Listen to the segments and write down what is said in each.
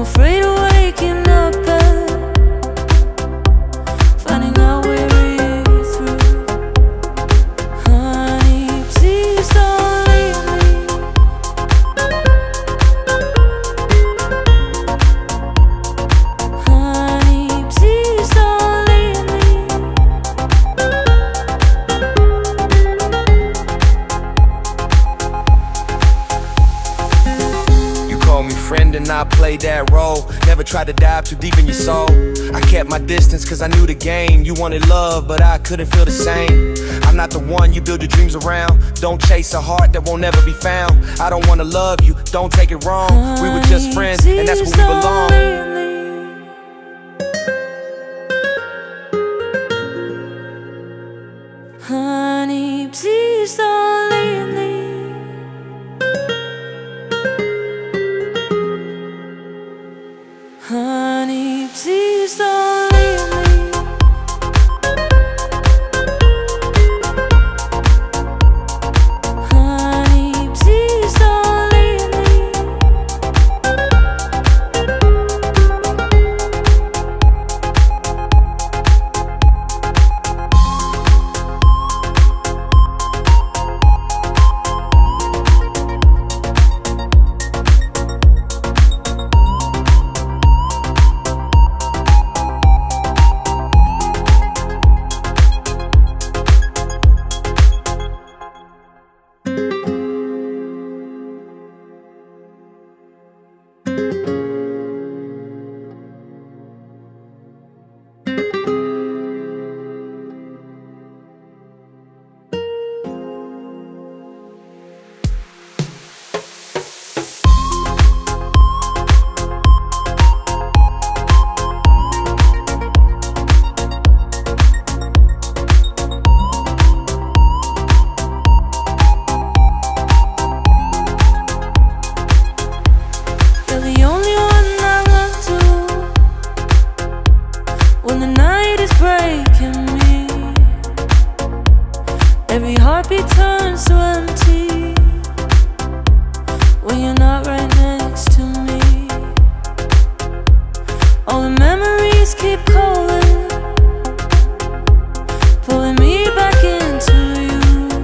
afraid of waking up and finding out we're really through. Honey, please don't leave me. Honey, please don't leave me. You call me friend and I played that role. Never tried to dive too deep in your soul. I kept my distance cause I knew the game. You wanted love but I couldn't feel the same. I'm not the one you build your dreams around. Don't chase a heart that won't ever be found. I don't wanna love you, don't take it wrong. We were just friends and that's where we belong. Honey, please don't leave me. Honey, please don't leave me. Honey, please don't leave me. You're the only one I run to when the night is breaking me. Every heartbeat turns to empty when you're not right next to me. All the memories keep calling, pulling me back into you.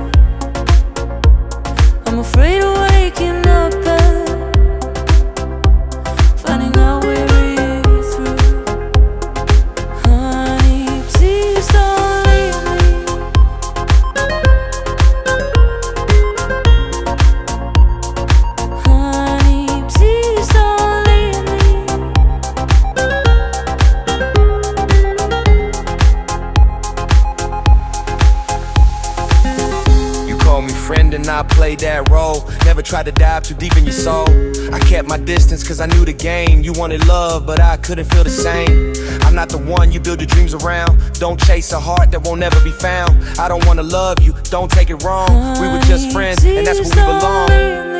I'm afraid of waking up and finding out we're really through. Honey, please don't leave me. Honey, please don't leave me. You call me friend and I played that role. Never tried to dive too deep in your soul. I kept my distance cause I knew the game. You wanted love but I couldn't feel the same. I'm not the one you build your dreams around. Don't chase a heart that won't ever be found. I don't wanna love you, don't take it wrong. We were just friends and that's where we belong.